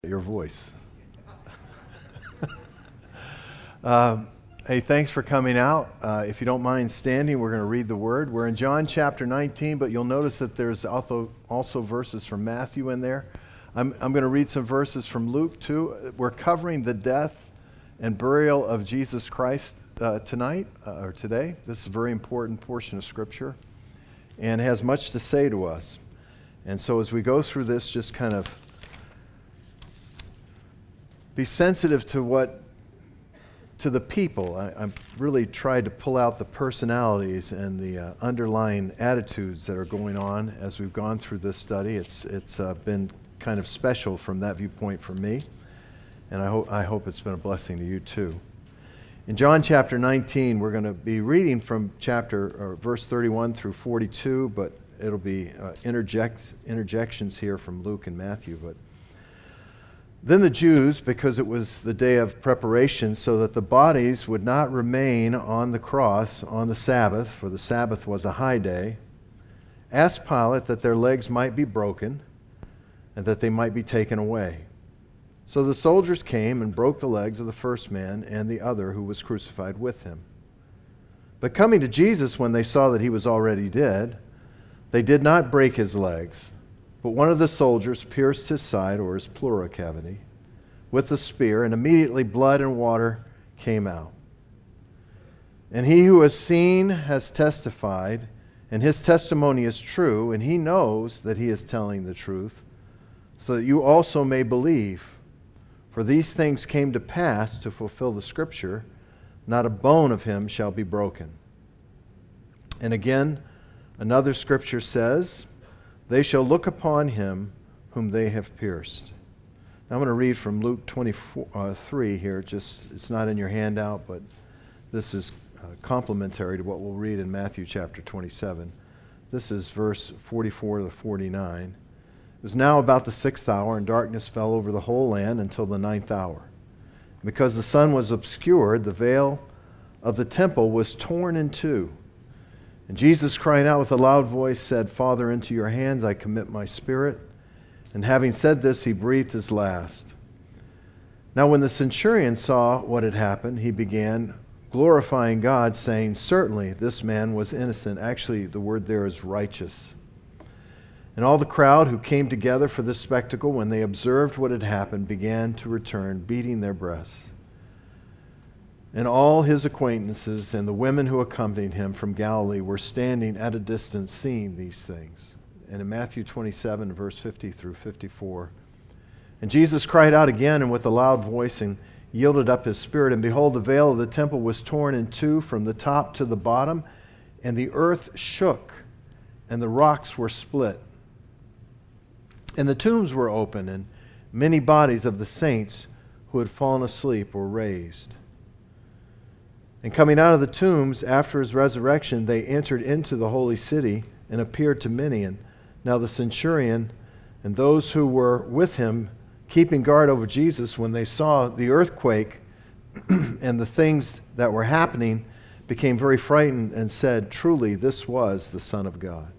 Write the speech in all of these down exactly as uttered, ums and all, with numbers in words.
Your voice. um, hey, thanks for coming out. Uh, if you don't mind standing, we're going to read the word. We're in John chapter nineteen, but you'll notice that there's also, also verses from Matthew in there. I'm, I'm going to read some verses from Luke too. We're covering the death and burial of Jesus Christ uh, tonight, uh, or today. This is a very important portion of Scripture and has much to say to us. And so as we go through this, just kind of be sensitive to what, to the people. I, I've really tried to pull out the personalities and the uh, underlying attitudes that are going on as we've gone through this study. It's it's uh, been kind of special from that viewpoint for me, and I hope I hope it's been a blessing to you too. In John chapter nineteen, we're going to be reading from chapter or verse thirty-one through forty-two, but it'll be uh, interject interjections here from Luke and Matthew, but. Then the Jews, because it was the day of preparation, so that the bodies would not remain on the cross on the Sabbath, for the Sabbath was a high day, asked Pilate that their legs might be broken and that they might be taken away. So the soldiers came and broke the legs of the first man and the other who was crucified with him. But coming to Jesus when they saw that he was already dead, they did not break his legs. But one of the soldiers pierced his side, or his pleura cavity, with the spear, and immediately blood and water came out. And he who has seen has testified, and his testimony is true, and he knows that he is telling the truth, so that you also may believe. For these things came to pass to fulfill the Scripture, not a bone of him shall be broken. And again, another Scripture says, they shall look upon him whom they have pierced. Now I'm going to read from Luke twenty-three here. Just it's not in your handout, but this is uh, complementary to what we'll read in Matthew chapter twenty-seven. This is verse forty-four to forty-nine. It was now about the sixth hour, and darkness fell over the whole land until the ninth hour. Because the sun was obscured, the veil of the temple was torn in two. And Jesus, crying out with a loud voice, said, Father, into your hands I commit my spirit. And having said this, he breathed his last. Now when the centurion saw what had happened, he began glorifying God, saying, certainly this man was innocent. Actually, the word there is righteous. And all the crowd who came together for this spectacle, when they observed what had happened, began to return, beating their breasts. And all his acquaintances and the women who accompanied him from Galilee were standing at a distance seeing these things. And in Matthew twenty-seven, verse fifty through fifty-four, and Jesus cried out again and with a loud voice and yielded up his spirit. And behold, the veil of the temple was torn in two from the top to the bottom, and the earth shook, and the rocks were split. And the tombs were open, and many bodies of the saints who had fallen asleep were raised. And coming out of the tombs after his resurrection, they entered into the holy city and appeared to many. And now the centurion and those who were with him, keeping guard over Jesus, when they saw the earthquake and the things that were happening, became very frightened and said, truly, this was the Son of God.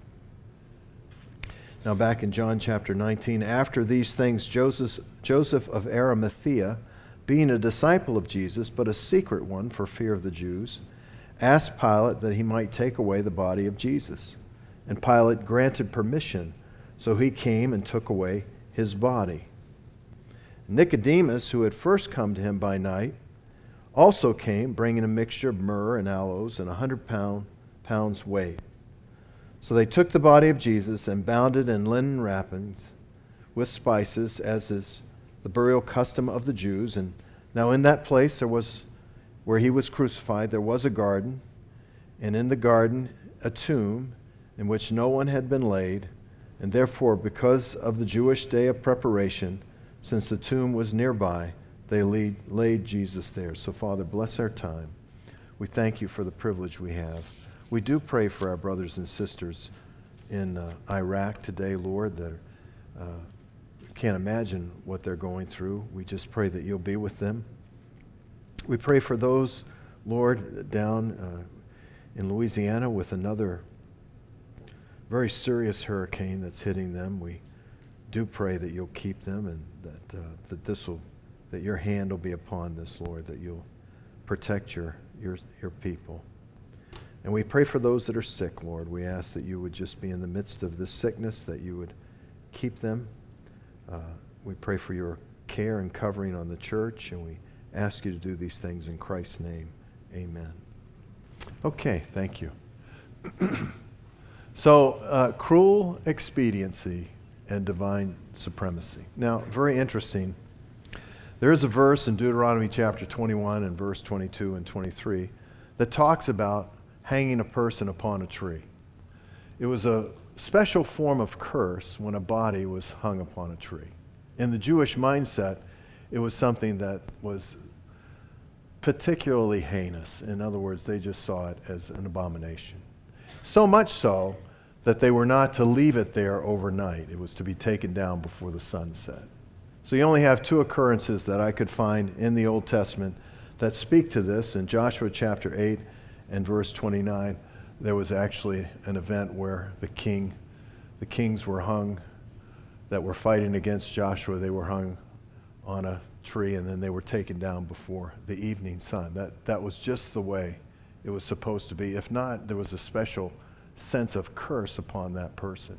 Now back in John chapter nineteen, after these things, Joseph, Joseph of Arimathea, being a disciple of Jesus, but a secret one for fear of the Jews, asked Pilate that he might take away the body of Jesus. And Pilate granted permission, so he came and took away his body. Nicodemus, who had first come to him by night, also came, bringing a mixture of myrrh and aloes and a hundred pound, pounds weight. So they took the body of Jesus and bound it in linen wrappings with spices, as is the burial custom of the Jews. And now in that place there was, where he was crucified, there was a garden, and in the garden a tomb in which no one had been laid. And therefore, because of the Jewish day of preparation, since the tomb was nearby, they laid, laid Jesus there. So Father, bless our time. We thank you for the privilege we have. We do pray for our brothers and sisters in uh, Iraq today, Lord, that uh, can't imagine what they're going through. We just pray that you'll be with them. We pray for those, Lord, down uh, in Louisiana with another very serious hurricane that's hitting them. We do pray that you'll keep them and that, uh, that this will, that your hand will be upon this, Lord, that you'll protect your, your, your people. And we pray for those that are sick, Lord. We ask that you would just be in the midst of this sickness, that you would keep them. Uh, we pray for your care and covering on the church, and we ask you to do these things in Christ's name. Amen. Okay, thank you. So, uh, cruel expediency and divine supremacy. Now, very interesting. There is a verse in Deuteronomy chapter twenty-one and verse twenty-two and twenty-three that talks about hanging a person upon a tree. It was a special form of curse when a body was hung upon a tree. In the Jewish mindset, it was something that was particularly heinous. In other words, they just saw it as an abomination. So much so that they were not to leave it there overnight. It was to be taken down before the sun set. So you only have two occurrences that I could find in the Old Testament that speak to this. In Joshua chapter eight and verse twenty-nine, there was actually an event where the king, the kings were hung that were fighting against Joshua. They were hung on a tree, and then they were taken down before the evening sun. That, that was just the way it was supposed to be. If not, there was a special sense of curse upon that person.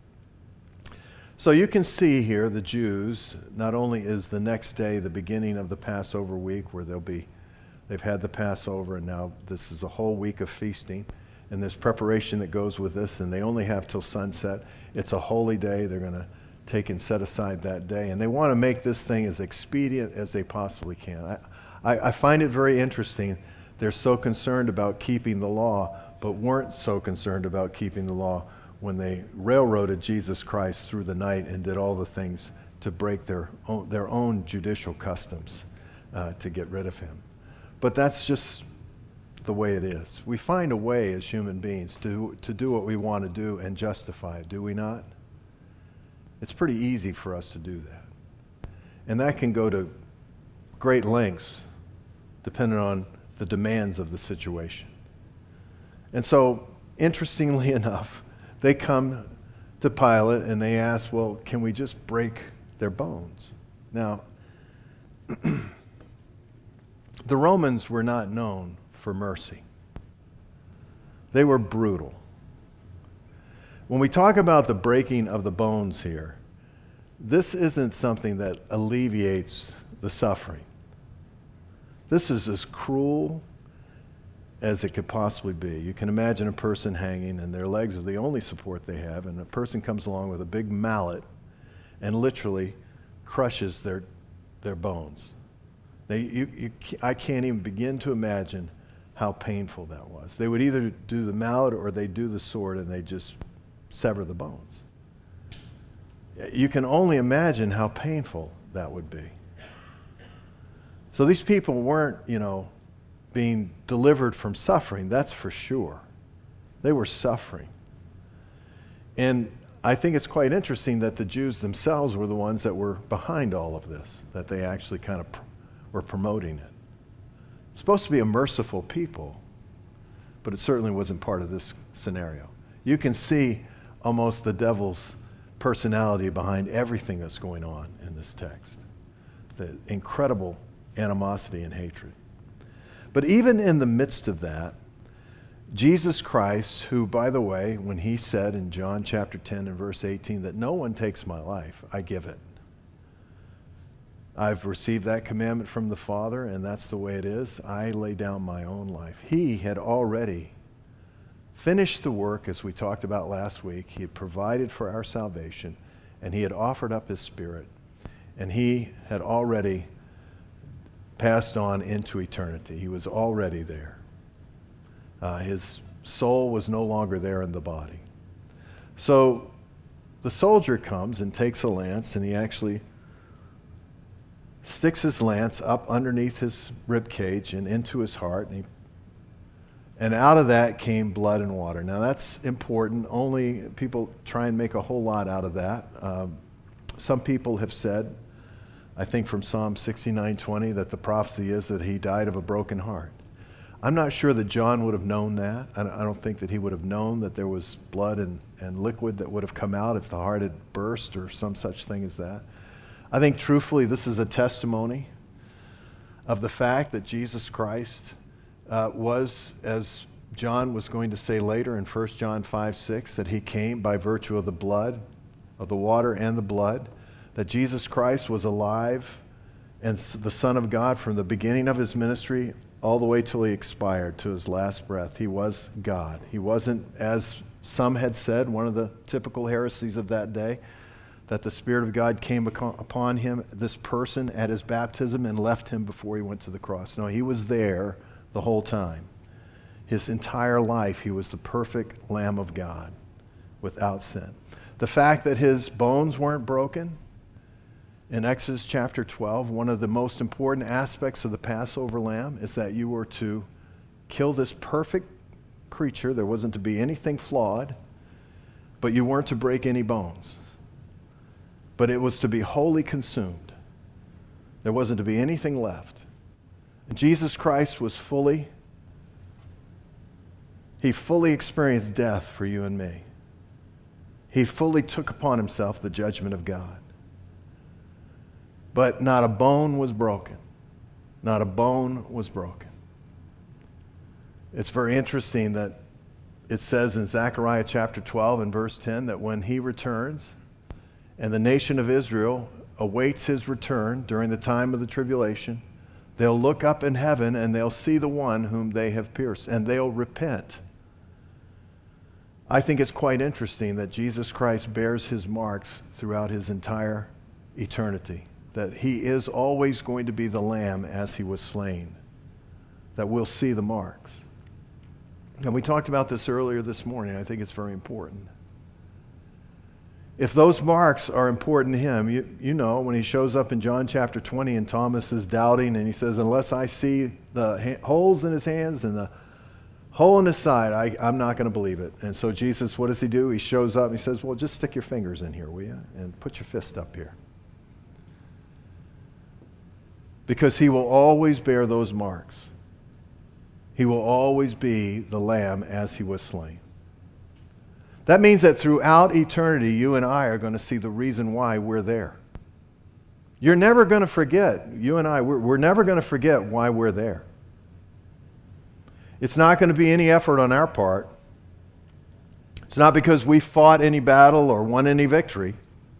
So you can see here the Jews, not only is the next day the beginning of the Passover week where they'll be, they've had the Passover, and now this is a whole week of feasting, and there's preparation that goes with this, and they only have till sunset. It's a holy day. They're going to take and set aside that day, and they want to make this thing as expedient as they possibly can. I, I, I find it very interesting. They're so concerned about keeping the law, but weren't so concerned about keeping the law when they railroaded Jesus Christ through the night and did all the things to break their own, their own judicial customs uh, to get rid of him. But that's just the way it is. We find a way as human beings to, to do what we want to do and justify it, do we not? It's pretty easy for us to do that. And that can go to great lengths depending on the demands of the situation. And so, interestingly enough, they come to Pilate and they ask, well, can we just break their bones? Now, the Romans were not known for mercy. They were brutal. When we talk about the breaking of the bones here, this isn't something that alleviates the suffering. This is as cruel as it could possibly be. You can imagine a person hanging and their legs are the only support they have, and a person comes along with a big mallet and literally crushes their, their bones. Now, you, you, I can't even begin to imagine how painful that was. They would either do the mallet or they'd do the sword and they just sever the bones. You can only imagine how painful that would be. So these people weren't, you know, being delivered from suffering, that's for sure. They were suffering. And I think it's quite interesting that the Jews themselves were the ones that were behind all of this, that they actually kind of pr- were promoting it. It's supposed to be a merciful people, but it certainly wasn't part of this scenario. You can see almost the devil's personality behind everything that's going on in this text. The incredible animosity and hatred. But even in the midst of that, Jesus Christ, who, by the way, when he said in John chapter ten and verse eighteen that no one takes my life, I give it. I've received that commandment from the Father, and that's the way it is. I lay down my own life. He had already finished the work, as we talked about last week. He had provided for our salvation, and he had offered up his Spirit, and he had already passed on into eternity. He was already there. Uh, his soul was no longer there in the body. So the soldier comes and takes a lance, and he actually sticks his lance up underneath his rib cage and into his heart, and, he, and out of that came blood and water. Now that's important. Only people try and make a whole lot out of that. Um, some people have said, I think from Psalm sixty-nine twenty, that the prophecy is that he died of a broken heart. I'm not sure that John would have known that. I don't, I don't think that he would have known that there was blood and, and liquid that would have come out if the heart had burst or some such thing as that. I think truthfully this is a testimony of the fact that Jesus Christ uh, was, as John was going to say later in First John five six, that he came by virtue of the blood, of the water and the blood, that Jesus Christ was alive and the Son of God from the beginning of his ministry all the way till he expired, to his last breath. He was God. He wasn't, as some had said, one of the typical heresies of that day, that the Spirit of God came upon him, this person, at his baptism and left him before he went to the cross. No, he was there the whole time. His entire life, he was the perfect Lamb of God without sin. The fact that his bones weren't broken, in Exodus chapter twelve, one of the most important aspects of the Passover lamb is that you were to kill this perfect creature. There wasn't to be anything flawed, but you weren't to break any bones. But it was to be wholly consumed. There wasn't to be anything left. And Jesus Christ was fully, he fully experienced death for you and me. He fully took upon himself the judgment of God. But not a bone was broken. Not a bone was broken. It's very interesting that it says in Zechariah chapter twelve and verse ten that when he returns and the nation of Israel awaits his return during the time of the tribulation, they'll look up in heaven and they'll see the one whom they have pierced, and they'll repent. I think it's quite interesting that Jesus Christ bears his marks throughout his entire eternity. That he is always going to be the lamb as he was slain, that we'll see the marks. And we talked about this earlier this morning. I think it's very important. If those marks are important to him, you, you know, when he shows up in John chapter twenty and Thomas is doubting and he says, unless I see the ha- holes in his hands and the hole in his side, I, I'm not going to believe it. And so Jesus, what does he do? He shows up and he says, well, just stick your fingers in here, will you? And put your fist up here. Because he will always bear those marks. He will always be the lamb as he was slain. That means that throughout eternity, you and I are going to see the reason why we're there. You're never going to forget, you and I, we're, we're never going to forget why we're there. It's not going to be any effort on our part. It's not because we fought any battle or won any victory.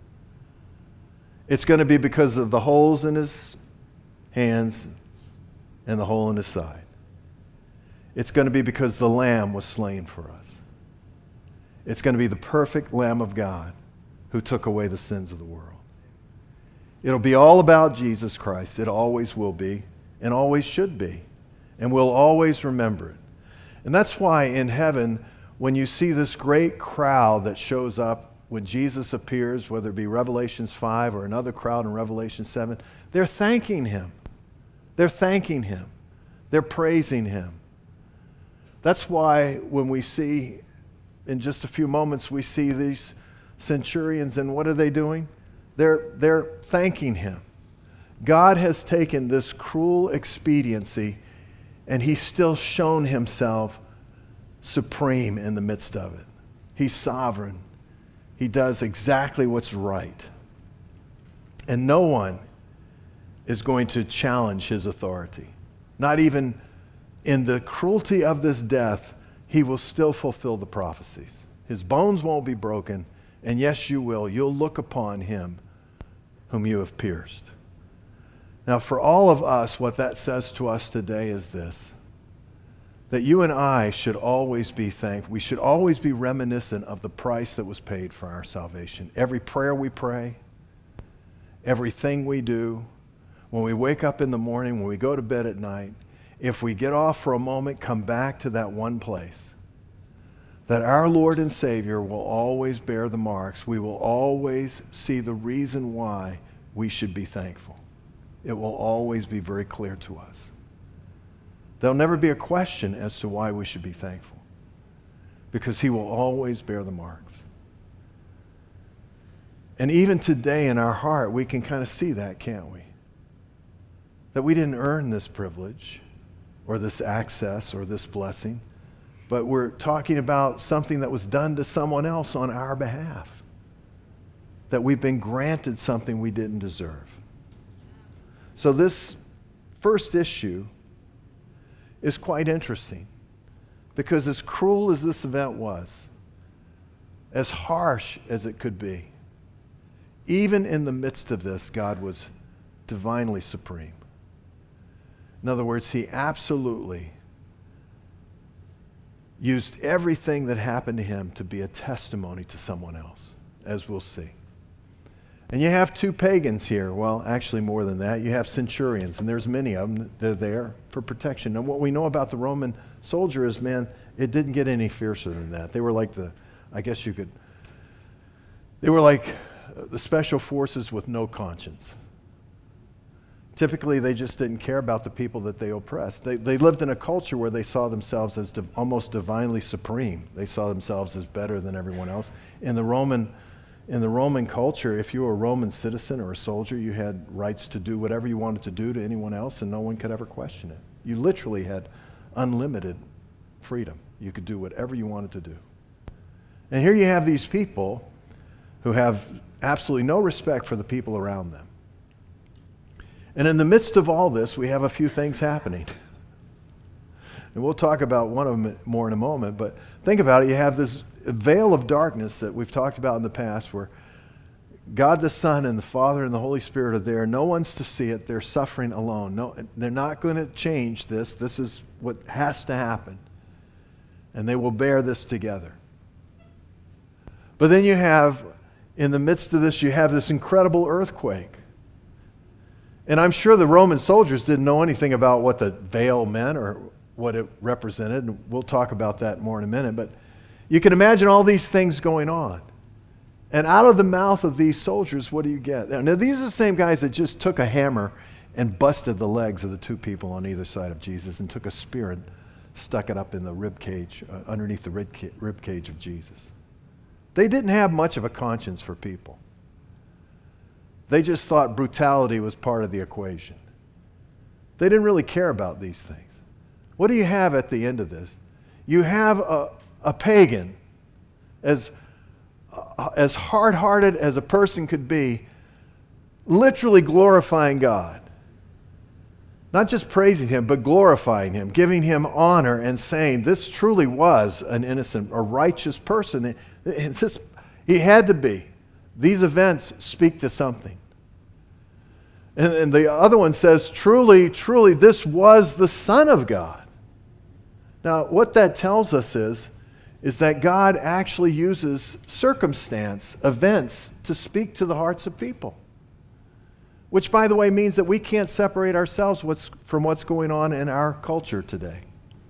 It's going to be because of the holes in his hands and the hole in his side. It's going to be because the Lamb was slain for us. It's going to be the perfect Lamb of God who took away the sins of the world. It'll be all about Jesus Christ. It always will be and always should be. And we'll always remember it. And that's why in heaven, when you see this great crowd that shows up when Jesus appears, whether it be Revelations five or another crowd in Revelation seven, they're thanking him. They're thanking him. They're praising him. That's why when we see, in just a few moments, we see these centurions, and what are they doing? They're, they're thanking him. God has taken this cruel expediency, and he's still shown himself supreme in the midst of it. He's sovereign. He does exactly what's right. And no one is going to challenge his authority. Not even in the cruelty of this death, he will still fulfill the prophecies. His bones won't be broken, and yes, you will. You'll look upon him whom you have pierced. Now, for all of us, what that says to us today is this, that you and I should always be thankful. We should always be reminiscent of the price that was paid for our salvation. Every prayer we pray, everything we do, when we wake up in the morning, when we go to bed at night, if we get off for a moment, come back to that one place, that our Lord and Savior will always bear the marks. We will always see the reason why we should be thankful. It will always be very clear to us. There'll never be a question as to why we should be thankful, because he will always bear the marks. And even today in our heart, we can kind of see that, can't we? That we didn't earn this privilege or this access or this blessing, but we're talking about something that was done to someone else on our behalf, that we've been granted something we didn't deserve. So this first issue is quite interesting, because as cruel as this event was, as harsh as it could be, even in the midst of this, God was divinely supreme. In other words, he absolutely used everything that happened to him to be a testimony to someone else, as we'll see. And you have two pagans here. Well, actually more than that. You have centurions, and there's many of them. They're there for protection. And what we know about the Roman soldier is, man, it didn't get any fiercer than that. They were like the, I guess you could, they were like the special forces with no conscience. Typically, they just didn't care about the people that they oppressed. They, they lived in a culture where they saw themselves as div- almost divinely supreme. They saw themselves as better than everyone else. In the Roman, in the Roman culture, if you were a Roman citizen or a soldier, you had rights to do whatever you wanted to do to anyone else, and no one could ever question it. You literally had unlimited freedom. You could do whatever you wanted to do. And here you have these people who have absolutely no respect for the people around them. And in the midst of all this, we have a few things happening. And we'll talk about one of them more in a moment, but think about it. You have this veil of darkness that we've talked about in the past, where God the Son and the Father and the Holy Spirit are there. No one's to see it. They're suffering alone. No, they're not going to change this. This is what has to happen. And they will bear this together. But then you have, in the midst of this, you have this incredible earthquake. And I'm sure the Roman soldiers didn't know anything about what the veil meant or what it represented. And we'll talk about that more in a minute. But you can imagine all these things going on. And out of the mouth of these soldiers, what do you get? Now, these are the same guys that just took a hammer and busted the legs of the two people on either side of Jesus, and took a spear and stuck it up in the rib cage, uh, underneath the rib, ca- rib cage of Jesus. They didn't have much of a conscience for people. They just thought brutality was part of the equation. They didn't really care about these things. What do you have at the end of this? You have a, a pagan, as, uh, as hard-hearted as a person could be, literally glorifying God. Not just praising him, but glorifying him, giving him honor and saying, this truly was an innocent, a righteous person. And this, he had to be. These events speak to something. And, and the other one says, truly, truly, this was the Son of God. Now, what that tells us is, is that God actually uses circumstance, events, to speak to the hearts of people. Which, by the way, means that we can't separate ourselves what's, from what's going on in our culture today.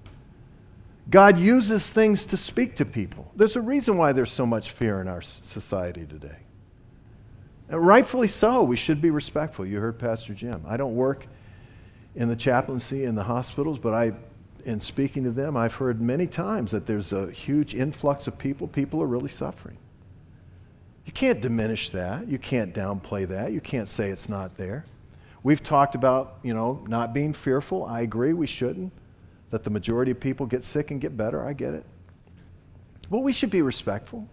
God uses things to speak to people. There's a reason why there's so much fear in our society today. And rightfully so. We should be respectful. You heard Pastor Jim. I don't work in the chaplaincy in the hospitals, but I, in speaking to them, I've heard many times that there's a huge influx of people. People are really suffering. You can't diminish that. You can't downplay that. You can't say it's not there. We've talked about, you know, not being fearful. I agree we shouldn't. That the majority of people get sick and get better. I get it. But we should be respectful.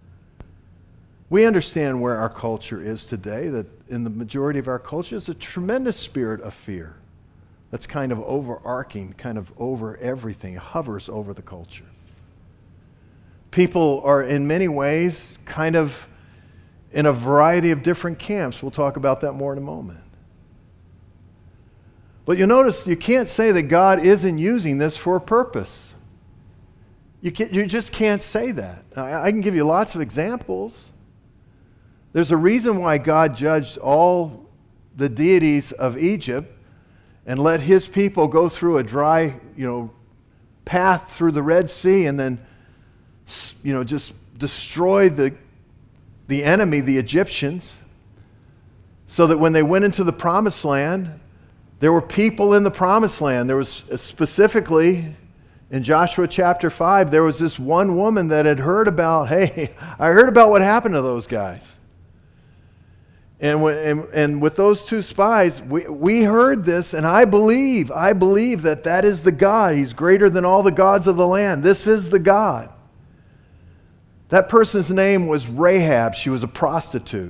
We understand where our culture is today, that in the majority of our culture is a tremendous spirit of fear that's kind of overarching, kind of over everything, it hovers over the culture. People are in many ways kind of in a variety of different camps. We'll talk about that more in a moment. But you'll notice you can't say that God isn't using this for a purpose. You, can't, you just can't say that. I, I can give you lots of examples. There's a reason why God judged all the deities of Egypt and let his people go through a dry, you know, path through the Red Sea, and then, you know, just destroyed the, the enemy, the Egyptians, so that when they went into the Promised Land, there were people in the Promised Land. There was specifically, in Joshua chapter five, there was this one woman that had heard about, hey, I heard about what happened to those guys. And, when, and, and with those two spies, we, we heard this, and I believe, I believe that that is the God. He's greater than all the gods of the land. This is the God. That person's name was Rahab. She was a prostitute.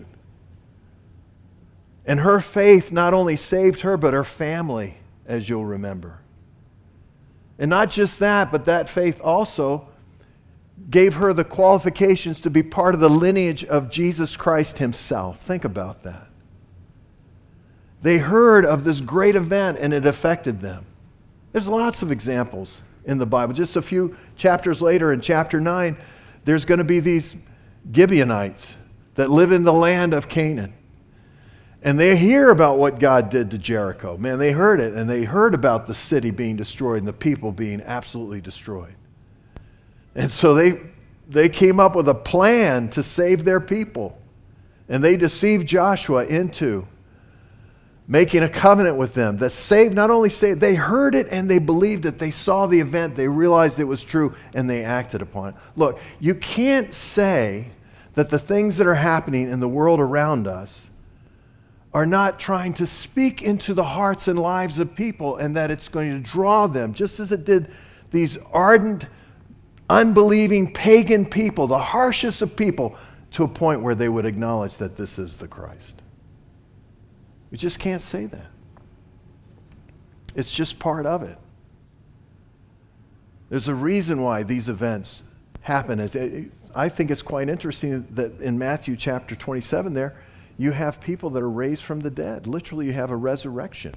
And her faith not only saved her, but her family, as you'll remember. And not just that, but that faith also gave her the qualifications to be part of the lineage of Jesus Christ himself. Think about that. They heard of this great event and it affected them. There's lots of examples in the Bible. Just a few chapters later, in chapter nine, there's going to be these Gibeonites that live in the land of Canaan. And they hear about what God did to Jericho. Man, they heard it, and they heard about the city being destroyed and the people being absolutely destroyed. And so they, they came up with a plan to save their people. And they deceived Joshua into making a covenant with them that saved, not only saved, they heard it and they believed it. They saw the event, they realized it was true, and they acted upon it. Look, you can't say that the things that are happening in the world around us are not trying to speak into the hearts and lives of people, and that it's going to draw them, just as it did these ardent, unbelieving pagan people, the harshest of people, to a point where they would acknowledge that this is the Christ. We just can't say that. It's just part of it. There's a reason why these events happen. As I think it's quite interesting that in Matthew chapter twenty-seven there, you have people that are raised from the dead. Literally, you have a resurrection.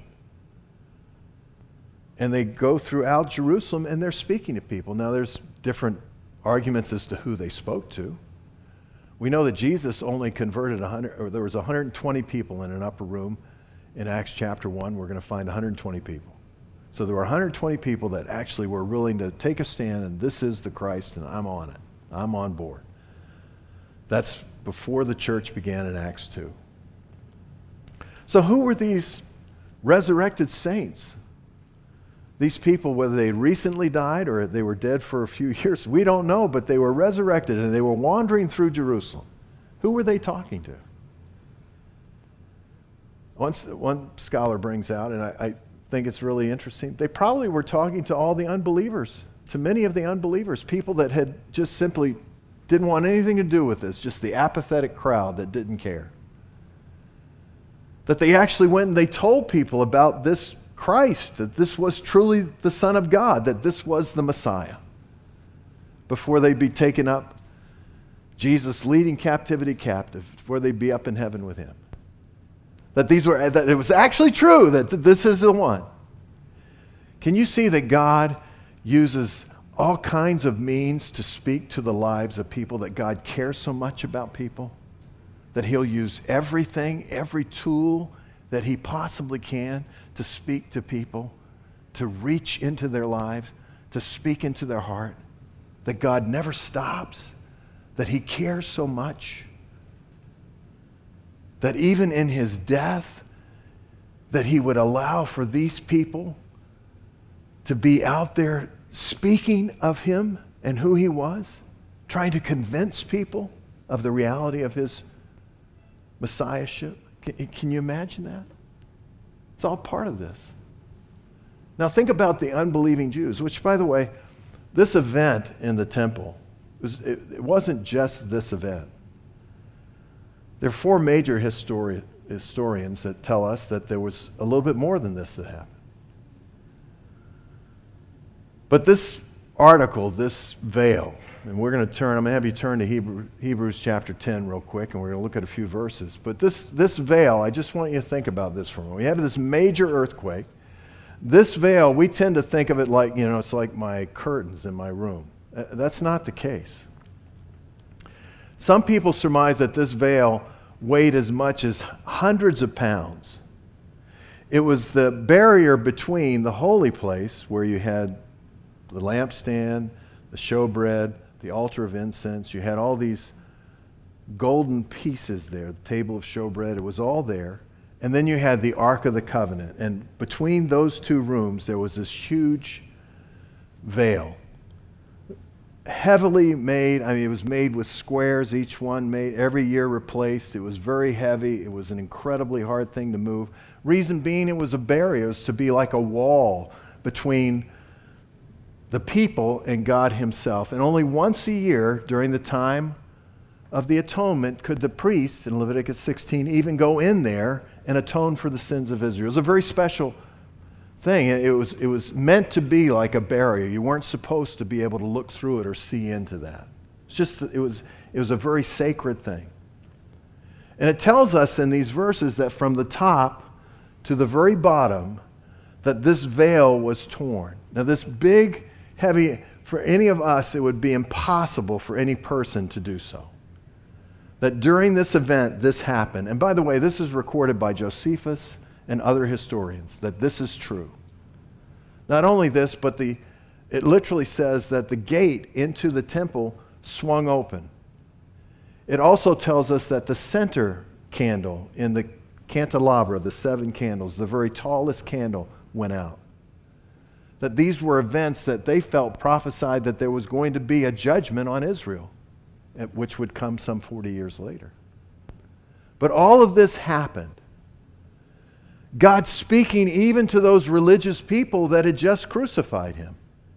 And they go throughout Jerusalem and they're speaking to people. Now, there's different arguments as to who they spoke to. We know that Jesus only converted one hundred, or there was one hundred twenty people in an upper room. In Acts chapter one, we're going to find one hundred twenty people. So there were one hundred twenty people that actually were willing to take a stand, and this is the Christ, and I'm on it. I'm on board. That's before the church began in Acts two. So who were these resurrected saints? These people, whether they recently died or they were dead for a few years, we don't know, but they were resurrected and they were wandering through Jerusalem. Who were they talking to? Once, one scholar brings out, and I, I think it's really interesting, they probably were talking to all the unbelievers, to many of the unbelievers, people that had just simply didn't want anything to do with this, just the apathetic crowd that didn't care. That they actually went and they told people about this Christ, that this was truly the Son of God, that this was the Messiah, before they'd be taken up, Jesus leading captivity captive, before they'd be up in heaven with him. That these were, that it was actually true, that this is the one. Can you see that God uses all kinds of means to speak to the lives of people, that God cares so much about people? That he'll use everything, every tool that he possibly can to speak to people, to reach into their lives, to speak into their heart. That God never stops, that he cares so much, that even in his death, that he would allow for these people to be out there speaking of him and who he was, trying to convince people of the reality of his messiahship. Can, can you imagine that? It's all part of this. Now think about the unbelieving Jews, which, by the way, this event in the temple, was, it, it wasn't just this event. There are four major histori- historians that tell us that there was a little bit more than this that happened. But this article, this veil, and we're going to turn, I'm going to have you turn to Hebrew, Hebrews chapter ten real quick, and we're going to look at a few verses. But this, this veil, I just want you to think about this for a moment. We have this major earthquake. This veil, we tend to think of it like, you know, it's like my curtains in my room. Uh, that's not the case. Some people surmise that this veil weighed as much as hundreds of pounds. It was the barrier between the holy place, where you had the lampstand, the showbread, the altar of incense. You had all these golden pieces there, the table of showbread. It was all there. And then you had the Ark of the Covenant. And between those two rooms, there was this huge veil. heavily made. I mean, it was made with squares, each one made, every year replaced. It was very heavy. It was an incredibly hard thing to move. Reason being, it was a barrier. It was to be like a wall between the people and God himself. And only once a year during the time of the atonement could the priest in Leviticus sixteen even go in there and atone for the sins of Israel. It was a very special thing. It was, it was meant to be like a barrier. You weren't supposed to be able to look through it or see into that. It's just, it was, it was a very sacred thing. And it tells us in these verses that from the top to the very bottom, that this veil was torn. Now this big, heavy, for any of us, it would be impossible for any person to do so. That during this event, this happened. And by the way, this is recorded by Josephus and other historians, that this is true. Not only this, but the it literally says that the gate into the temple swung open. It also tells us that the center candle in the candelabra, the seven candles, the very tallest candle, went out. That these were events that they felt prophesied that there was going to be a judgment on Israel, which would come some forty years later. But all of this happened. God speaking even to those religious people that had just crucified him.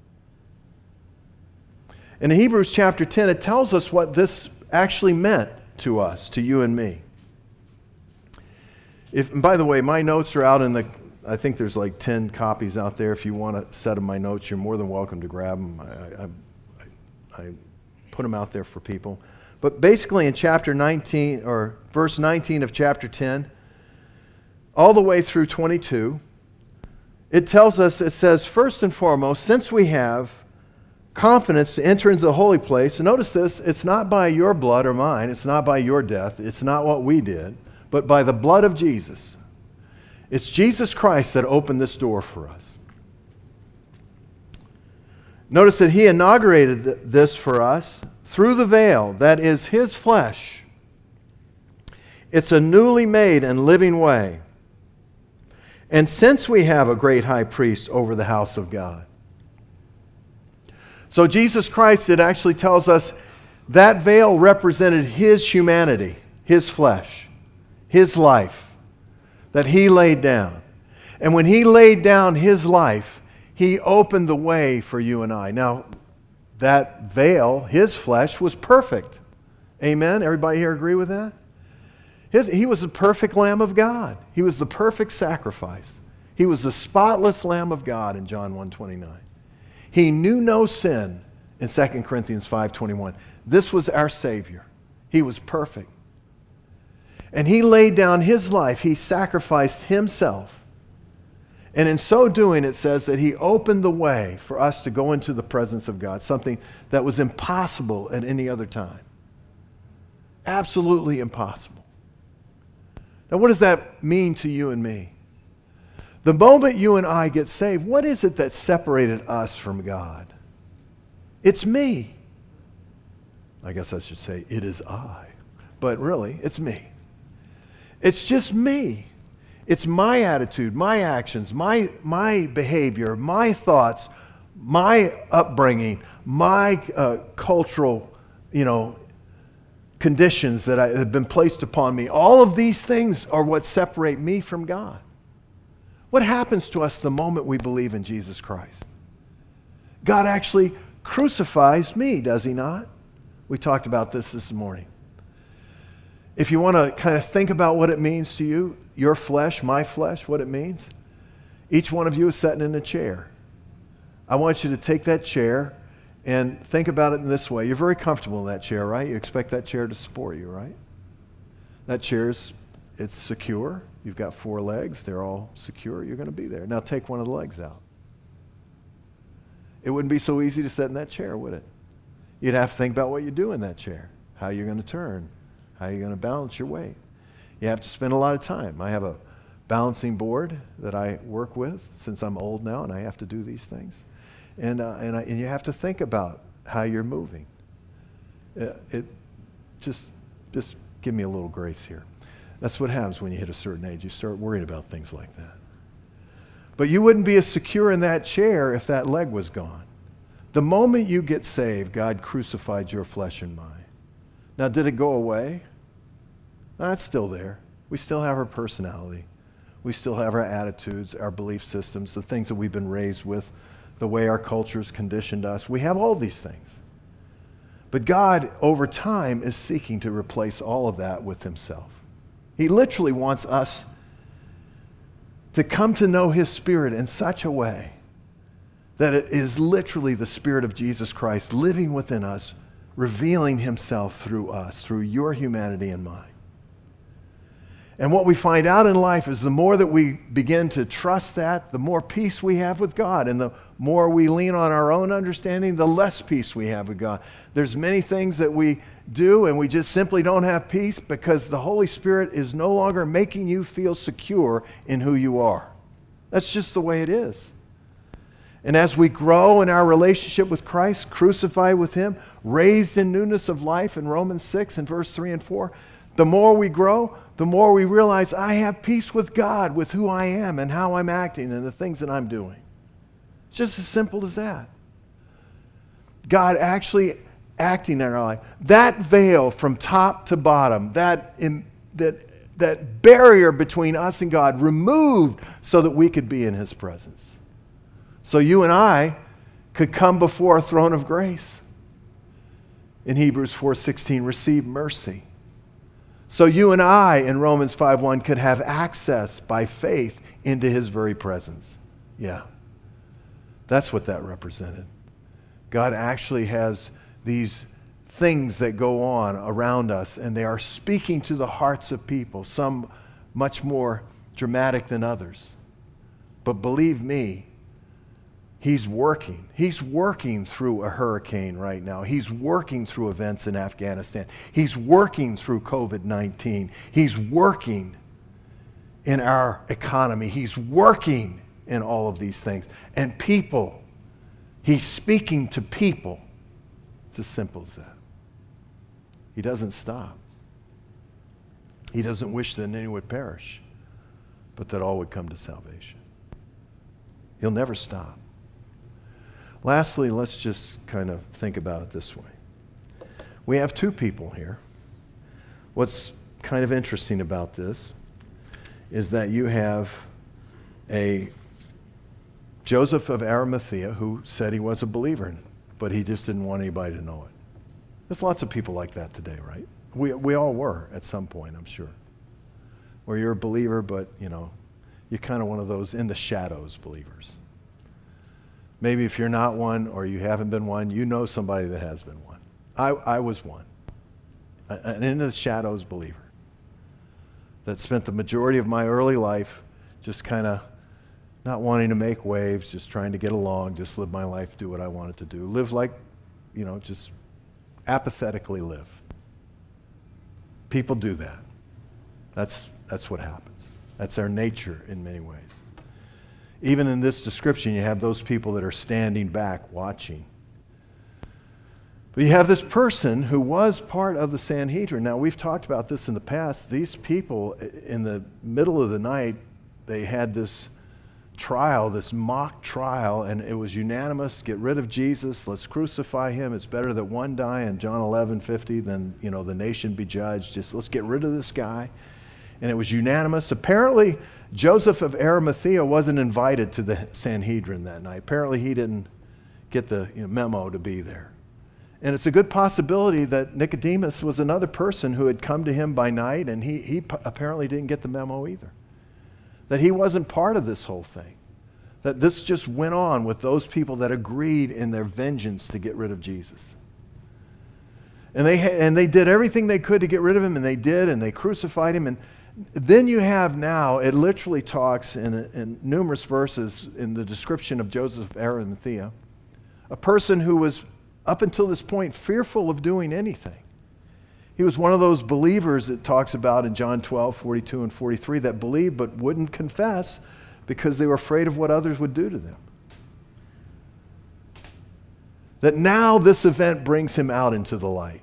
In Hebrews chapter ten, it tells us what this actually meant to us, to you and me. If, and by the way, my notes are out in the, I think there's like ten copies out there. If you want a set of my notes, you're more than welcome to grab them. I, I, I put them out there for people. But basically in chapter nineteen, or verse nineteen of chapter ten, all the way through twenty-two, it tells us, it says, first and foremost, since we have confidence to enter into the holy place, and notice this, it's not by your blood or mine, it's not by your death, it's not what we did, but by the blood of Jesus. It's Jesus Christ that opened this door for us. Notice that he inaugurated th- this for us through the veil, that is his flesh. It's a newly made and living way. And since we have a great high priest over the house of God. So Jesus Christ, it actually tells us that veil represented his humanity, his flesh, his life that he laid down. And when he laid down his life, he opened the way for you and I. Now, that veil, his flesh, was perfect. Amen? Everybody here agree with that? His, he was the perfect Lamb of God. He was the perfect sacrifice. He was the spotless Lamb of God in John one twenty-nine. He knew no sin in Second Corinthians five twenty-one. This was our Savior. He was perfect. And he laid down his life. He sacrificed himself. And in so doing, it says that he opened the way for us to go into the presence of God, something that was impossible at any other time. Absolutely impossible. Now, what does that mean to you and me? The moment you and I get saved, what is it that separated us from God? It's me. I guess I should say, it is I. But really, it's me. It's just me. It's my attitude, my actions, my, my behavior, my thoughts, my upbringing, my uh, cultural, you know, conditions that I, have been placed upon me. All of these things are what separate me from God. What happens to us the moment we believe in Jesus Christ? God actually crucifies me, does he not? We talked about this this morning. If you want to kind of think about what it means to you, your flesh, my flesh, what it means, each one of you is sitting in a chair. I want you to take that chair and think about it in this way. You're very comfortable in that chair, right? You expect that chair to support you, right? That chair's, it's secure. You've got four legs. They're all secure. You're going to be there. Now take one of the legs out. It wouldn't be so easy to sit in that chair, would it? You'd have to think about what you do in that chair, how you're going to turn, how you're going to balance your weight. You have to spend a lot of time. I have a balancing board that I work with since I'm old now and I have to do these things. And, uh, and, I, and you have to think about how you're moving. Uh, it just, just give me a little grace here. That's what happens when you hit a certain age. You start worrying about things like that. But you wouldn't be as secure in that chair if that leg was gone. The moment you get saved, God crucified your flesh and mind. Now, did it go away? No, it's still there. We still have our personality. We still have our attitudes, our belief systems, the things that we've been raised with, the way our culture's conditioned us. We have all these things. But God, over time, is seeking to replace all of that with himself. He literally wants us to come to know his Spirit in such a way that it is literally the Spirit of Jesus Christ living within us, revealing himself through us, through your humanity and mine. And what we find out in life is the more that we begin to trust that, the more peace we have with God. And the more we lean on our own understanding, the less peace we have with God. There's many things that we do and we just simply don't have peace because the Holy Spirit is no longer making you feel secure in who you are. That's just the way it is. And as we grow in our relationship with Christ, crucified with him, raised in newness of life in Romans six and verse three and four, the more we grow, the more we realize I have peace with God, with who I am and how I'm acting and the things that I'm doing. It's just as simple as that. God actually acting in our life. That veil from top to bottom, that, in, that, that barrier between us and God removed so that we could be in his presence. So you and I could come before a throne of grace. In Hebrews four sixteen, receive mercy. So you and I, in Romans five one, could have access by faith into his very presence. Yeah. That's what that represented. God actually has these things that go on around us, and they are speaking to the hearts of people, some much more dramatic than others. But believe me, he's working. He's working through a hurricane right now. He's working through events in Afghanistan. He's working through covid nineteen. He's working in our economy. He's working in all of these things. And people, he's speaking to people. It's as simple as that. He doesn't stop. He doesn't wish that any would perish, but that all would come to salvation. He'll never stop. Lastly, let's just kind of think about it this way. We have two people here. What's kind of interesting about this is that you have a Joseph of Arimathea who said he was a believer, but he just didn't want anybody to know it. There's lots of people like that today, right? We, we all were at some point, I'm sure. Where you're a believer, but, you know, you're kind of one of those in the shadows believers. Maybe if you're not one or you haven't been one, you know somebody that has been one. I, I was one. An in the shadows believer that spent the majority of my early life just kind of not wanting to make waves, just trying to get along, just live my life, do what I wanted to do. Live like, you know, just apathetically live. People do that. That's, that's what happens. That's our nature in many ways. Even in this description, you have those people that are standing back watching. But you have this person who was part of the Sanhedrin. Now, we've talked about this in the past. These people, in the middle of the night, they had this trial, this mock trial, and it was unanimous. Get rid of Jesus. Let's crucify him. It's better that one die in John eleven fifty than, you know, the nation be judged. Just let's get rid of this guy. And it was unanimous. Apparently, Joseph of Arimathea wasn't invited to the Sanhedrin that night. Apparently, he didn't get the you know, memo to be there. And it's a good possibility that Nicodemus was another person who had come to him by night, and he, he p- apparently didn't get the memo either. That he wasn't part of this whole thing. That this just went on with those people that agreed in their vengeance to get rid of Jesus. And they, ha- and they did everything they could to get rid of him, and they did, and they crucified him. And then you have now, it literally talks in, in numerous verses in the description of Joseph of Arimathea, a person who was up until this point fearful of doing anything. He was one of those believers that talks about in John twelve, forty-two and forty-three that believed but wouldn't confess because they were afraid of what others would do to them. That now this event brings him out into the light.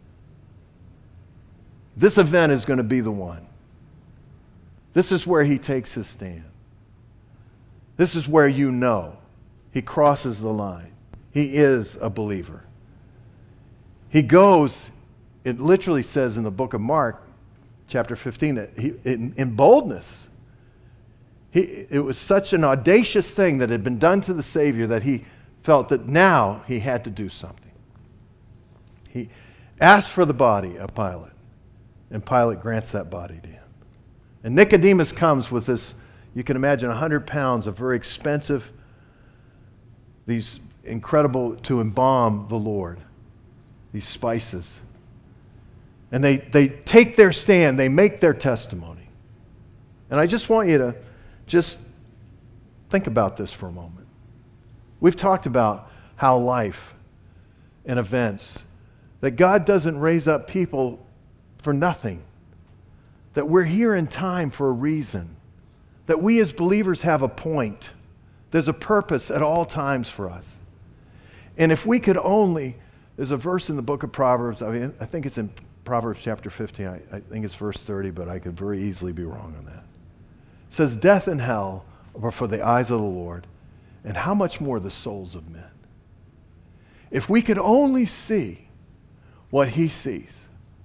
This event is going to be the one. This is where he takes his stand. This is where you know he crosses the line. He is a believer. He goes, it literally says in the book of Mark, chapter fifteen, that he, in, in boldness, he, it was such an audacious thing that had been done to the Savior that he felt that now he had to do something. He asked for the body of Pilate, and Pilate grants that body to him. And Nicodemus comes with this, you can imagine, one hundred pounds of very expensive, these incredible, to embalm the Lord, these spices. And they, they take their stand, they make their testimony. And I just want you to just think about this for a moment. We've talked about how life and events, that God doesn't raise up people for nothing, that we're here in time for a reason, that we as believers have a point. There's a purpose at all times for us. And if we could only, there's a verse in the book of Proverbs, I mean, I think it's in Proverbs chapter fifteen, I, I think it's verse thirty, but I could very easily be wrong on that. It says, death and hell are for the eyes of the Lord, and how much more the souls of men. If we could only see what he sees,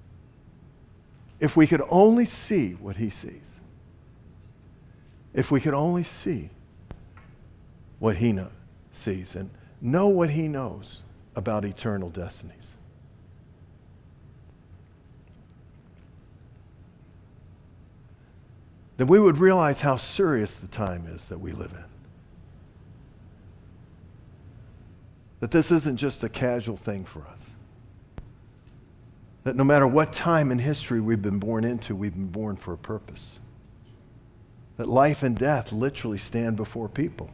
if we could only see what he sees, if we could only see what he know, sees and know what he knows about eternal destinies. Then we would realize how serious the time is that we live in. That this isn't just a casual thing for us. That no matter what time in history we've been born into, we've been born for a purpose. That life and death literally stand before people.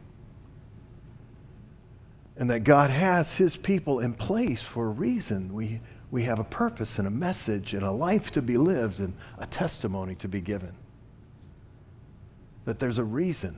And that God has his people in place for a reason. We, we have a purpose and a message and a life to be lived and a testimony to be given. That there's a reason.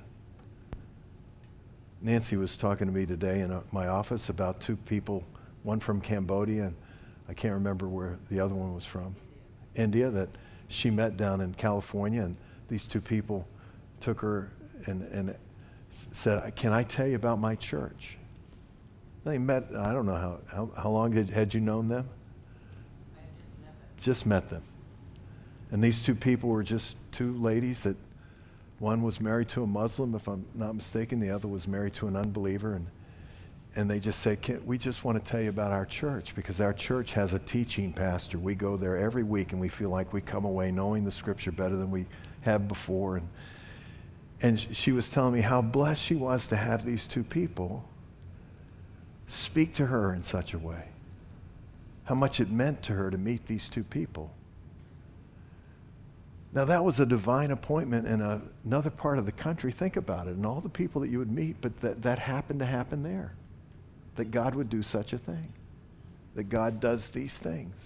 Nancy was talking to me today in my office about two people, one from Cambodia, and I can't remember where the other one was from, India, that she met down in California, and these two people took her and, and said, can I tell you about my church? They met, I don't know how, how, how long did, had you known them? I just met them. Just met them. And these two people were just two ladies that one was married to a Muslim, if I'm not mistaken. The other was married to an unbeliever. And, and they just said, Can, we just want to tell you about our church, because our church has a teaching pastor. We go there every week, and we feel like we come away knowing the scripture better than we have before. And, and she was telling me how blessed she was to have these two people speak to her in such a way. How much it meant to her to meet these two people. Now, that was a divine appointment in a, another part of the country. Think about it, and all the people that you would meet, but that, that happened to happen there. That God would do such a thing. That God does these things.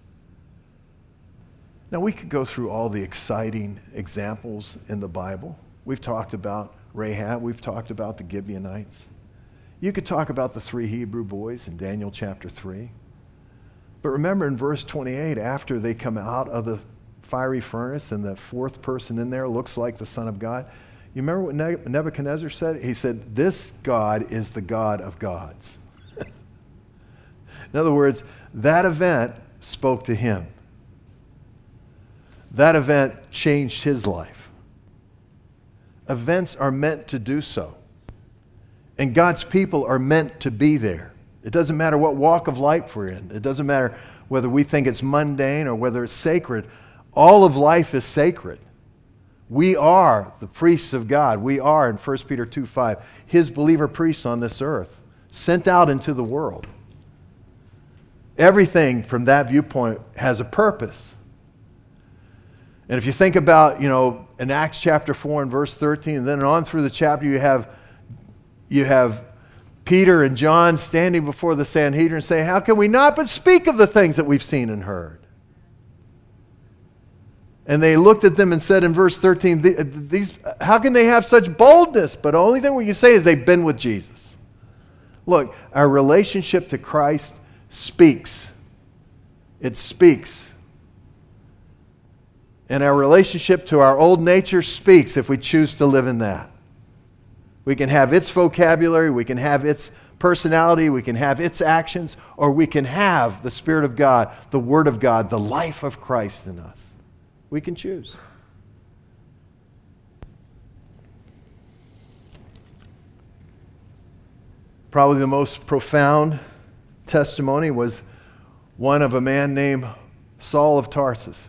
Now, we could go through all the exciting examples in the Bible. We've talked about Rahab. We've talked about the Gibeonites. You could talk about the three Hebrew boys in Daniel chapter three. But remember in verse twenty-eight, after they come out of the fiery furnace and the fourth person in there looks like the Son of God, you remember what Nebuchadnezzar said? He said, this God is the God of gods. In other words, that event spoke to him. That event changed his life. Events are meant to do so. And God's people are meant to be there. It doesn't matter what walk of life we're in. It doesn't matter whether we think it's mundane or whether it's sacred. All of life is sacred. We are the priests of God. We are, in First Peter two five, his believer priests on this earth, sent out into the world. Everything from that viewpoint has a purpose. And if you think about, you know, in Acts chapter four and verse thirteen, and then on through the chapter, you have, you have Peter and John standing before the Sanhedrin saying, how can we not but speak of the things that we've seen and heard? And they looked at them and said in verse thirteen, these, how can they have such boldness? But the only thing we can say is they've been with Jesus. Look, our relationship to Christ speaks. It speaks. And our relationship to our old nature speaks if we choose to live in that. We can have its vocabulary, we can have its personality, we can have its actions, or we can have the Spirit of God, the Word of God, the life of Christ in us. We can choose. Probably the most profound testimony was one of a man named Saul of Tarsus,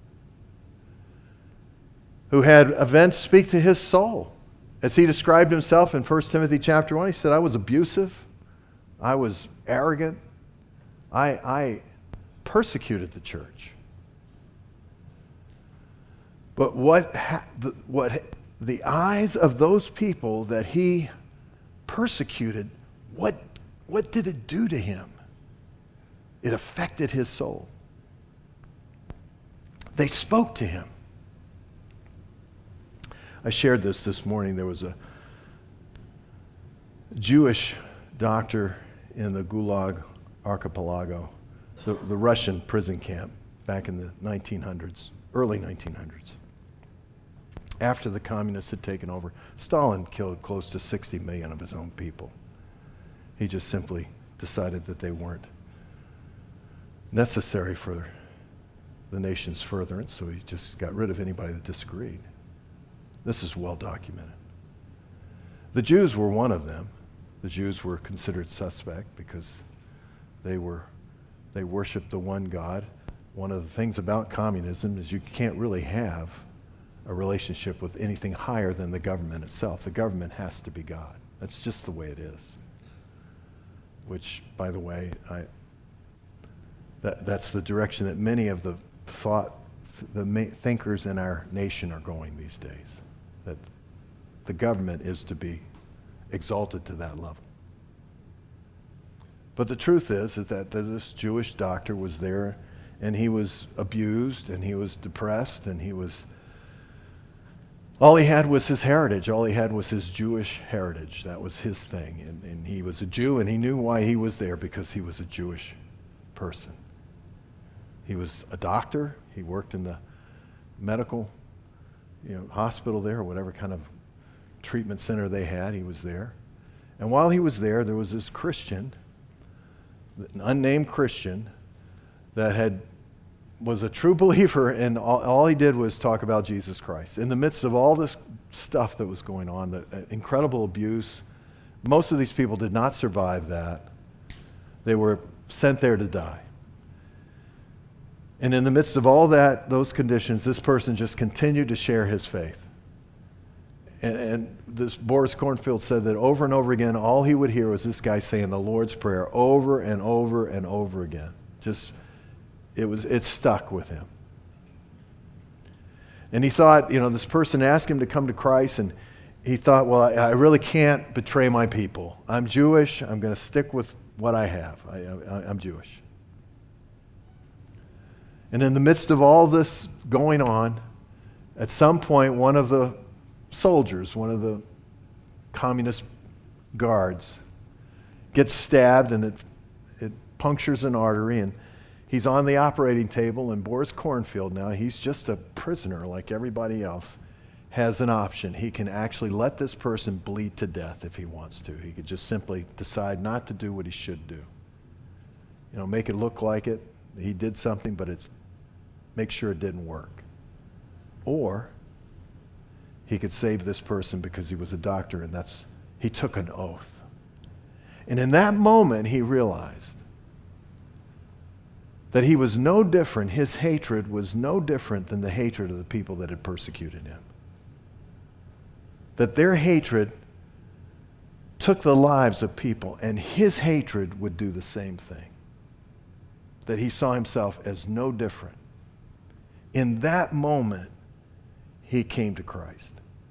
who had events speak to his soul. As he described himself in First Timothy chapter one, he said, I was abusive, I was arrogant, I, I persecuted the church. But what, ha- the, what the eyes of those people that he persecuted, what, what did it do to him? It affected his soul. They spoke to him. I shared this this morning. There was a Jewish doctor in the Gulag Archipelago, the, the Russian prison camp back in the nineteen hundreds, early nineteen hundreds. After the communists had taken over, Stalin killed close to sixty million of his own people. He just simply decided that they weren't necessary for the nation's furtherance, so he just got rid of anybody that disagreed. This is well documented. The Jews were one of them. The Jews were considered suspect because they were they worshiped the one God. One of the things about communism is you can't really have a relationship with anything higher than the government itself. The government has to be God. That's just the way it is. Which, by the way, I, that, that's the direction that many of the thought, the ma- thinkers in our nation are going these days. That the government is to be exalted to that level. But the truth is, is that this Jewish doctor was there, and he was abused, and he was depressed, and he was, all he had was his heritage. All he had was his Jewish heritage. That was his thing. And, and he was a Jew, and he knew why he was there, because he was a Jewish person. He was a doctor. He worked in the medical you know, hospital there, or whatever kind of treatment center they had. He was there. And while he was there, there was this Christian, an unnamed Christian, that had was a true believer, and all, all he did was talk about Jesus Christ. In the midst of all this stuff that was going on, the uh, incredible abuse, most of these people did not survive that. They were sent there to die. And in the midst of all that, those conditions, this person just continued to share his faith. And, and this Boris Cornfield said that over and over again, all he would hear was this guy saying the Lord's Prayer over and over and over again. Just, it was, it stuck with him. And he thought, you know, this person asked him to come to Christ, and he thought, well, I, I really can't betray my people. I'm Jewish. I'm going to stick with what I have. I, I, I'm Jewish. And in the midst of all this going on, at some point, one of the soldiers, one of the communist guards, gets stabbed, and it, it punctures an artery, and he's on the operating table, and Boris Cornfield now, he's just a prisoner like everybody else, has an option. He can actually let this person bleed to death if he wants to. He could just simply decide not to do what he should do. You know, make it look like it. He did something, but it's make sure it didn't work. Or he could save this person because he was a doctor, and that's he took an oath. And in that moment, he realized that he was no different, his hatred was no different than the hatred of the people that had persecuted him. That their hatred took the lives of people, and his hatred would do the same thing. That he saw himself as no different. In that moment, he came to Christ.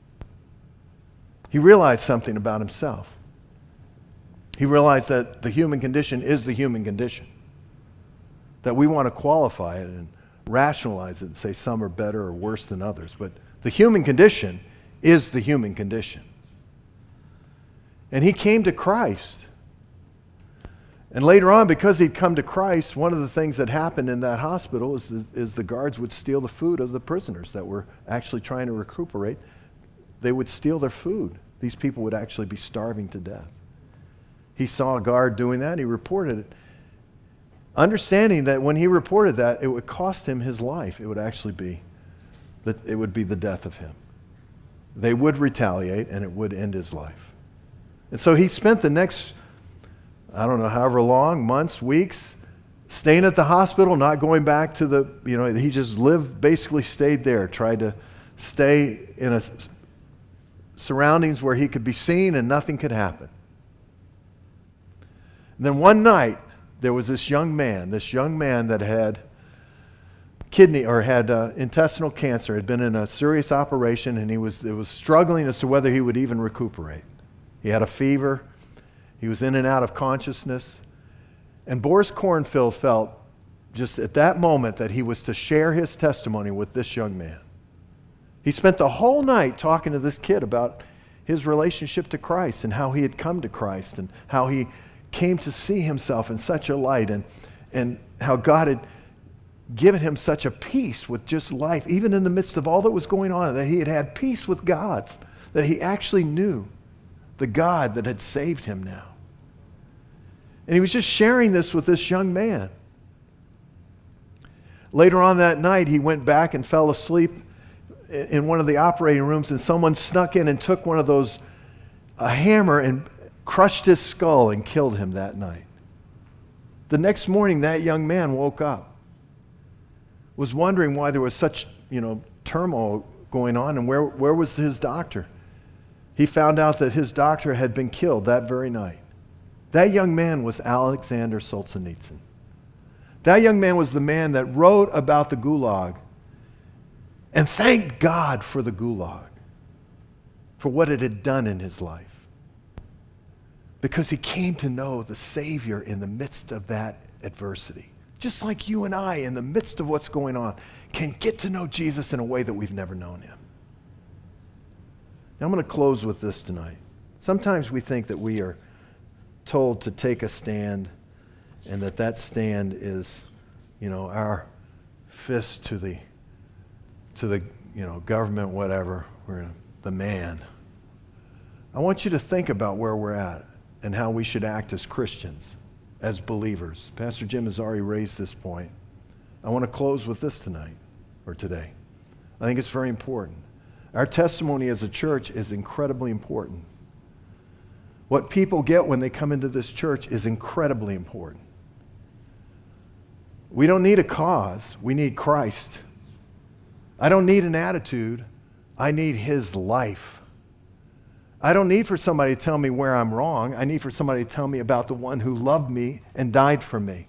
He realized something about himself. He realized that the human condition is the human condition. That we want to qualify it and rationalize it and say some are better or worse than others. But the human condition is the human condition. And he came to Christ. And later on, because he'd come to Christ, one of the things that happened in that hospital is the, is the guards would steal the food of the prisoners that were actually trying to recuperate. They would steal their food. These people would actually be starving to death. He saw a guard doing that. He reported it, understanding that when he reported that, it would cost him his life. It would actually be that it would be the death of him. They would retaliate, and it would end his life. And so he spent the next, I don't know, however long, months, weeks, staying at the hospital, not going back to the, you know, he just lived, basically stayed there, tried to stay in a surroundings where he could be seen and nothing could happen. And then one night, there was this young man, this young man that had kidney or had uh, intestinal cancer, had been in a serious operation, and he was, it was struggling as to whether he would even recuperate. He had a fever. He was in and out of consciousness. And Boris Kornfield felt just at that moment that he was to share his testimony with this young man. He spent the whole night talking to this kid about his relationship to Christ and how he had come to Christ and how he came to see himself in such a light, and, and how God had given him such a peace with just life, even in the midst of all that was going on, that he had had peace with God, that he actually knew the God that had saved him now. And he was just sharing this with this young man. Later on that night, he went back and fell asleep in one of the operating rooms, and someone snuck in and took one of those, a hammer, and crushed his skull and killed him that night. The next morning, that young man woke up, was wondering why there was such, you know, turmoil going on, and where, where was his doctor? He found out that his doctor had been killed that very night. That young man was Alexander Solzhenitsyn. That young man was the man that wrote about the Gulag and thanked God for the Gulag, for what it had done in his life. Because he came to know the Savior in the midst of that adversity. Just like you and I, in the midst of what's going on, can get to know Jesus in a way that we've never known him. Now, I'm going to close with this tonight. Sometimes we think that we are told to take a stand, and that that stand is, you know, our fist to the, to the, you know, government, whatever. We're the man. I want you to think about where we're at and how we should act as Christians, as believers. Pastor Jim has already raised this point. I want to close with this tonight, or today. I think it's very important. Our testimony as a church is incredibly important. What people get when they come into this church is incredibly important. We don't need a cause. We need Christ. I don't need an attitude. I need his life. I don't need for somebody to tell me where I'm wrong. I need for somebody to tell me about the one who loved me and died for me.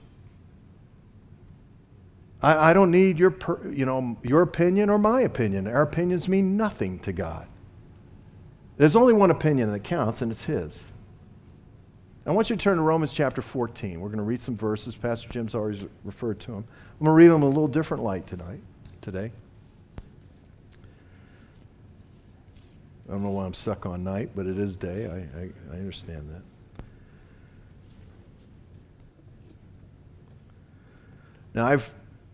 I, I don't need your, per, you know, your opinion or my opinion. Our opinions mean nothing to God. There's only one opinion that counts, and it's his. I want you to turn to Romans chapter fourteen. We're going to read some verses. Pastor Jim's already referred to them. I'm going to read them in a little different light tonight, today. I don't know why I'm stuck on night, but it is day. I, I, I understand that. Now, I've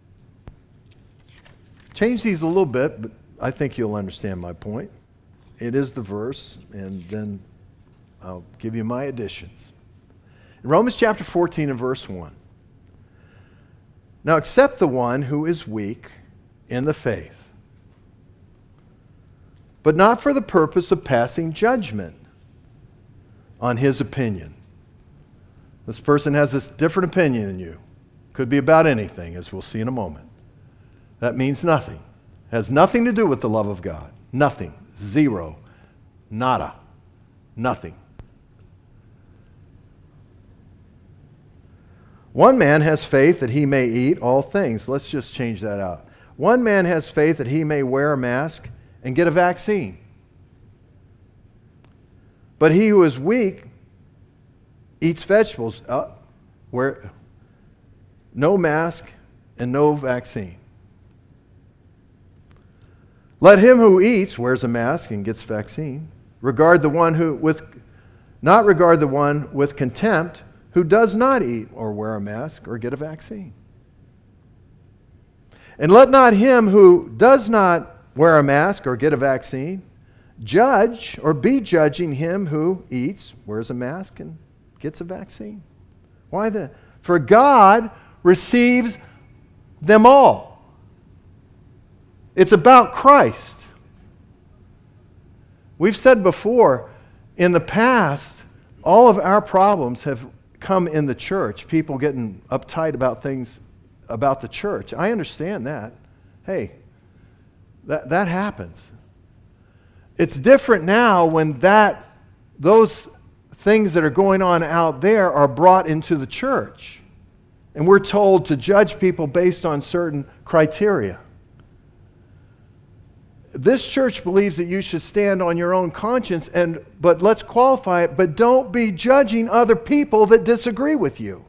changed these a little bit, but I think you'll understand my point. It is the verse, and then I'll give you my additions. In Romans chapter fourteen and verse one. Now accept the one who is weak in the faith, but not for the purpose of passing judgment on his opinion. This person has this different opinion than you. Could be about anything, as we'll see in a moment. That means nothing. Has nothing to do with the love of God. Nothing. Zero. Nada. Nothing. One man has faith that he may eat all things. Let's just change that out. One man has faith that he may wear a mask and get a vaccine. But he who is weak eats vegetables. Uh, where, no mask and no vaccine. Let him who eats, wears a mask and gets vaccine, regard the one who with not regard the one with contempt who does not eat or wear a mask or get a vaccine. And let not him who does not wear a mask or get a vaccine judge or be judging him who eats, wears a mask, and gets a vaccine. Why the? For God receives them all. It's about Christ. We've said before, in the past, all of our problems have come in the church. People getting uptight about things about the church. I understand that. Hey, that, that happens. It's different now when that those things that are going on out there are brought into the church. And we're told to judge people based on certain criteria. This church believes that you should stand on your own conscience, and but let's qualify it, but don't be judging other people that disagree with you.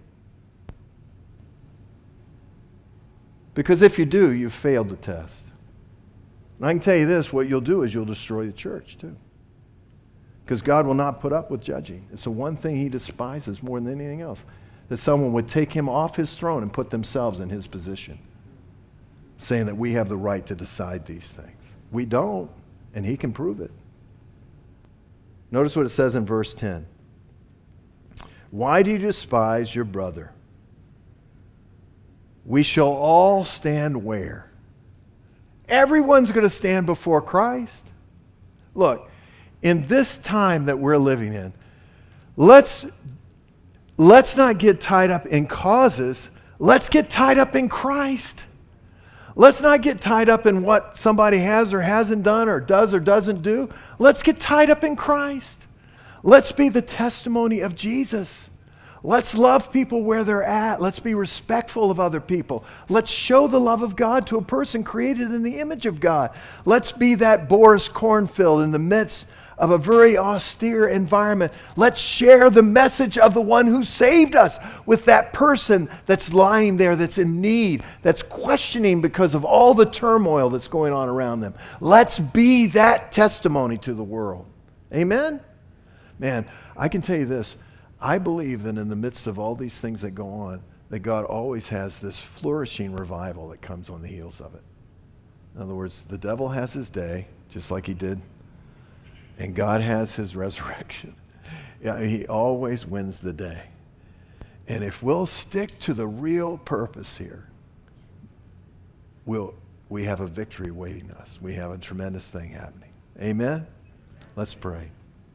Because if you do, you've failed the test. And I can tell you this, what you'll do is you'll destroy the church too. Because God will not put up with judging. It's the one thing he despises more than anything else. That someone would take him off his throne and put themselves in his position, saying that we have the right to decide these things. We don't, and he can prove it. Notice what it says in verse ten. Why do you despise your brother? We shall all stand where? Everyone's going to stand before Christ. Look, in this time that we're living in, let's, let's not get tied up in causes. Let's get tied up in Christ. Let's not get tied up in what somebody has or hasn't done or does or doesn't do. Let's get tied up in Christ. Let's be the testimony of Jesus. Let's love people where they're at. Let's be respectful of other people. Let's show the love of God to a person created in the image of God. Let's be that Boris cornfield in the midst of a very austere environment. Let's share the message of the one who saved us with that person that's lying there, that's in need, that's questioning because of all the turmoil that's going on around them. Let's be that testimony to the world. Amen? Man, I can tell you this. I believe that in the midst of all these things that go on, that God always has this flourishing revival that comes on the heels of it. In other words, the devil has his day, just like he did, and God has his resurrection. Yeah, he always wins the day. And if we'll stick to the real purpose here, we'll, we have a victory waiting us. We have a tremendous thing happening. Amen? Let's pray.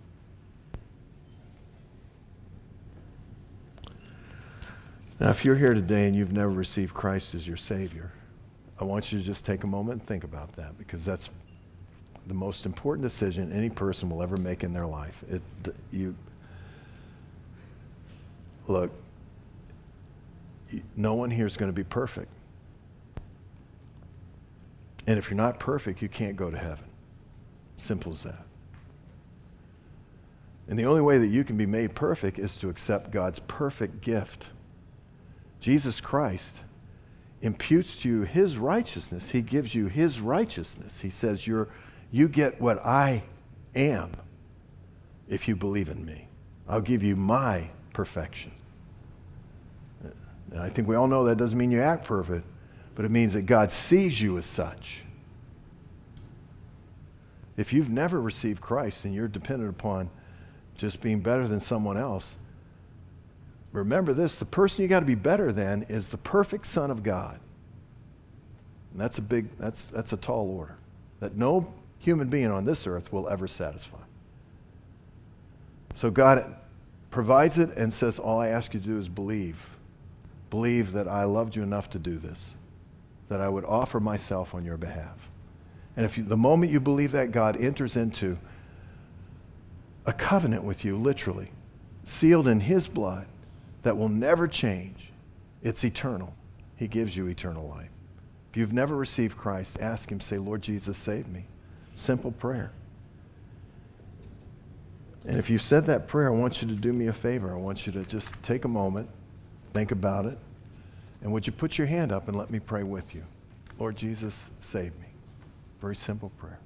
Now, if you're here today and you've never received Christ as your Savior, I want you to just take a moment and think about that, because that's the most important decision any person will ever make in their life. It, you, look, no one here is going to be perfect. And if you're not perfect, you can't go to heaven. Simple as that. And the only way that you can be made perfect is to accept God's perfect gift. Jesus Christ imputes to you his righteousness. He gives you his righteousness. He says, you're, you get what I am if you believe in me. I'll give you my perfection. And I think we all know that doesn't mean you act perfect, but it means that God sees you as such. If you've never received Christ and you're dependent upon just being better than someone else, remember this, the person you got to be better than is the perfect Son of God. And that's a big, that's, that's a tall order that no human being on this earth will ever satisfy. So God provides it and says, all I ask you to do is believe. Believe that I loved you enough to do this, that I would offer myself on your behalf. And if you, the moment you believe that, God enters into a covenant with you, literally, sealed in his blood, that will never change. It's eternal. He gives you eternal life. If you've never received Christ, ask him, say, Lord Jesus, save me. Simple prayer. And if you've said that prayer, I want you to do me a favor. I want you to just take a moment, think about it, and would you put your hand up and let me pray with you? Lord Jesus, save me. Very simple prayer.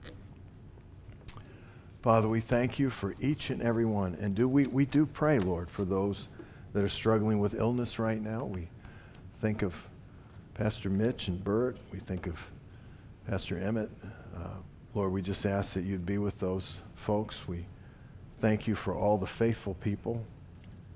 Father, we thank you for each and every one. And do we, we do pray, Lord, for those that are struggling with illness right now. We think of Pastor Mitch and Bert. We think of Pastor Emmett. Uh, Lord, we just ask that you'd be with those folks. We thank you for all the faithful people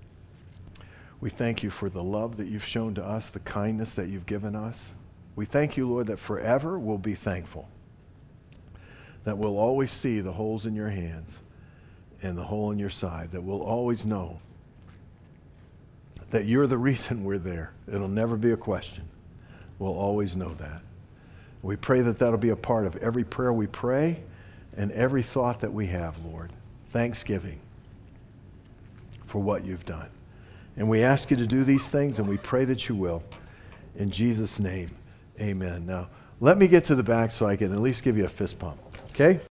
We thank you for the love that you've shown to us, the kindness that you've given us. We thank you, Lord, that forever we'll be thankful, that we'll always see the holes in your hands and the hole in your side, that we'll always know that you're the reason we're there. It'll never be a question. We'll always know that. We pray that that'll be a part of every prayer we pray and every thought that we have, Lord. Thanksgiving for what you've done. And we ask you to do these things, and we pray that you will. In Jesus' name, amen. Now, let me get to the back so I can at least give you a fist pump, okay?